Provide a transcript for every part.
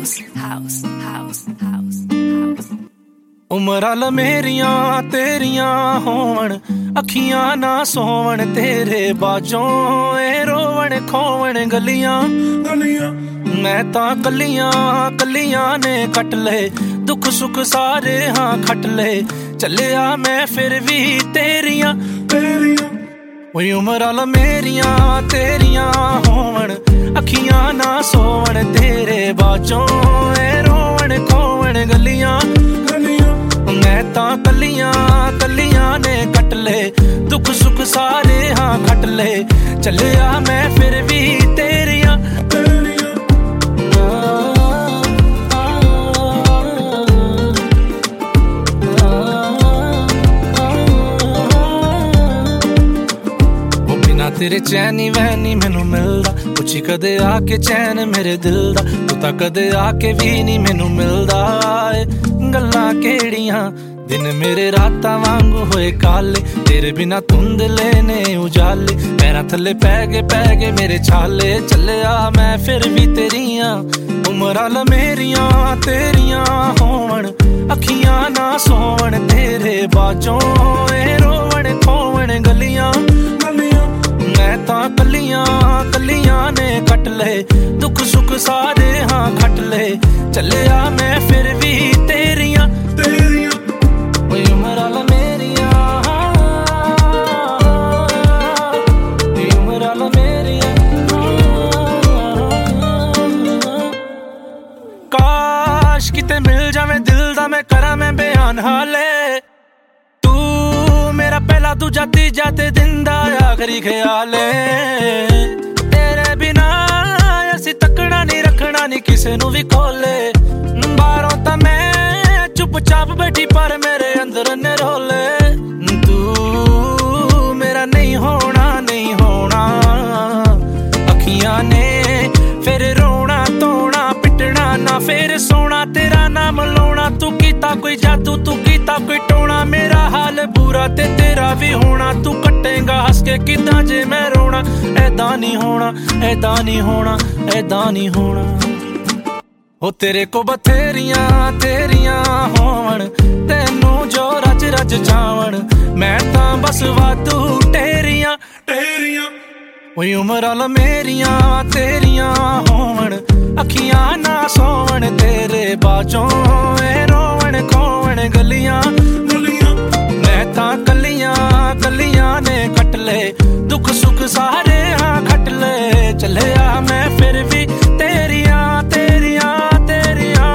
ਉਮਰਾਂ ਮੇਰੀਆਂ ਤੇਰੀਆਂ ਹੋਵਣ, ਅੱਖੀਆਂ ਨਾ ਸੋਵਣ ਤੇਰੇ ਬਾਝੋਂ, ਏ ਰੋਵਣ ਖੋਵਣ ਗਲੀਆਂ। ਮੈਂ ਤਾਂ ਕੱਲੀਆਂ ਕੱਲੀਆਂ ਨੇ ਕੱਟ ਲਏ, ਦੁੱਖ ਸੁੱਖ ਸਾਰੇ ਹਾਂ ਖੱਟ ਲਏ, ਚੱਲਿਆ ਮੈਂ ਫਿਰ ਵੀ ਤੇਰੀਆਂ ਓਏ। ਉਮਰਾਂ ਮੇਰੀਆਂ ਤੇਰੀਆਂ ਹੋਵਣ, ਅੱਖੀਆਂ ਨਾ ਸੋਵਣ ਤੇਰੇ ਬਾਝੋਂ, ਏ ਰੋਵਣ ਖੋਵਣ ਗਲੀਆਂ। ਮੈਂ ਤਾਂ ਕੱਲੀਆਂ ਕੱਲੀਆਂ ਨੇ ਕੱਟ ਲਏ, ਦੁੱਖ ਸੁੱਖ ਸਾਰੇ ਹਾਂ ਖੱਟ ਲਏ, ਚੱਲਿਆ ਮੈਂ ਫਿਰ ਵੀ ਤੇਰੀਆਂ। ਤੇਰੇ ਚੈਨ ਨੀ ਵੈਨ ਨੀ ਮੈਨੂੰ ਮਿਲਦਾ, ਪੁੱਛੀ ਕਦੇ ਆ ਕੇ ਚੈਨ ਮੇਰੇ ਦਿਲ ਦਾ, ਤੂੰ ਤਾਂ ਕਦੇ ਆ ਕੇ ਵੀ ਨੀ ਮੈਨੂੰ ਮਿਲਦਾ ਏ। ਗੱਲਾਂ ਕਿਹੜੀਆਂ ਦਿਨ ਮੇਰੇ ਰਾਤਾਂ ਵਾਂਗੂ ਹੋਏ ਕਾਲੇ, ਤੇਰੇ ਬਿਨਾ ਧੁੰਦਲੇ ਨੇ ਉਜਾਲੇ, ਪੈਰਾਂ ਥੱਲੇ ਪੈ ਗਏ ਮੇਰੇ ਛਾਲੇ, ਚੱਲਿਆ ਮੈਂ ਫਿਰ ਵੀ ਤੇਰੀਆਂ। ਉਮਰਾਂ ਮੇਰੀਆਂ ਤੇਰੀਆਂ ਹੋਵਣ, ਅੱਖੀਆਂ ਨਾ ਸੋਵਣ ਤੇਰੇ ਬਾਝੋਂ, ਏ ਰੋਵਣ ਖੋਵਣ ਗਲੀਆਂ। ਮੈਂ ਤਾਂ ਕੱਲੀਆਂ ਕੱਲੀਆਂ ਨੇ ਕੱਟ ਲਏ, ਦੁੱਖ ਸੁੱਖ ਸਾਰੇ ਹਾਂ ਖੱਟ ਲਏ, ਚੱਲਿਆ ਮੈਂ ਫਿਰ ਵੀ ਤੇਰੀਆਂ ਓਏ। ਉਮਰਾਂ ਮੇਰੀਆਂ ਉਮਰਾਂ ਮੇਰੀਆਂ, ਕਾਸ਼ ਕਿਤੇ ਮਿਲ ਜਾਵੇ ਦਿਲ ਦਾ ਮੈਂ ਕਰਾਂ ਮੈਂ ਬਿਆਨ ਹਾਲੇ, ਤੂੰ ਮੇਰਾ ਪਹਿਲਾ ਦੂਜਾ ਤੀਜਾ ਤੇ ਦਿਨ ਦਾ ਆਖਰੀ ਖਿਆਲ ਏ। ਤੇਰੇ ਬਿਨਾ ਅਸੀਂ ਤੱਕਣਾ ਨੀ ਰੱਖਣਾ ਨੀ ਕਿਸੇ ਨੂੰ ਵੀ ਖੋਲੇ, ਬਾਹਰੋਂ ਤਾਂ ਮੈਂ ਚੁੱਪ ਚਾਪ ਬੈਠੀ ਪਰ ਮੇਰੇ ਅੰਦਰ ਨੇ ਰੋਲੇ। ਤੂੰ ਮੇਰਾ ਨਹੀਂ ਹੋਣਾ ਨਹੀਂ ਹੋਣਾ, ਅੱਖੀਆਂ ਨੇ ਫਿਰ ਰੋਣਾ ਧੋਣਾ ਪਿੱਟਣਾ ਨਾ ਫਿਰ ਸੋਣਾ, ਤੇਰਾ ਨਾਮ ਲਾਉਣਾ। ਤੂੰ ਕੀਤਾ ਕੋਈ ਜਾਦੂ ਤੂੰ ਕੀਤਾ ਕੋਈ ਟੋਣਾ, ਮੇਰਾ ਹਾਲ ਬੁਰਾ ਤੇ ਤੇਰਾ ਵੀ ਹੋਣਾ, ਤੂੰ ਕੱਟੇਂਗਾ ਹੱਸ ਕੇ ਕਿੱਦਾਂ ਜੇ ਮੈਂ ਰੋਣਾ। ਐਦਾਂ ਨਹੀਂ ਹੋਣਾ ਐਦਾਂ ਨਹੀਂ ਹੋਣਾ ਐਦਾਂ ਨਹੀਂ ਹੋਣਾ। ਉਹ ਤੇਰੇ ਕੋ ਬਥੇਰੀਆਂ ਤੇਰੀਆਂ ਹੋਵਣ, ਤੈਨੂੰ ਜੋ ਰਜ ਰਜ ਜਾਵਣ, ਮੈਂ ਤਾਂ ਬਸ ਵਾਧੂ ਟੇਰੀਆਂ ਓਏ। ਉਮਰਾਂ ਮੇਰੀਆਂ ਤੇਰੀਆਂ ਹੋਵਣ, ਅੱਖੀਆਂ ਨਾ ਸੋਵਣ ਤੇਰੇ ਬਾਝੋਂ, ਏ ਰੋਵਣ ਖੋਵਣ ਗਲੀਆਂ। ਮੈਂ ਤਾਂ ਕੱਲੀਆਂ ਕੱਲੀਆਂ ਨੇ ਕੱਟ ਲਏ, ਦੁੱਖ ਸੁੱਖ ਸਾਰੇ ਹਾਂ ਖੱਟ ਲਏ, ਚੱਲਿਆ ਮੈਂ ਫਿਰ ਵੀ ਤੇਰੀਆਂ ਤੇਰੀਆਂ ਤੇਰੀਆਂ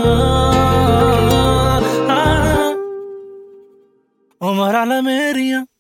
ਉਮਰਾਂ ਮੇਰੀਆਂ।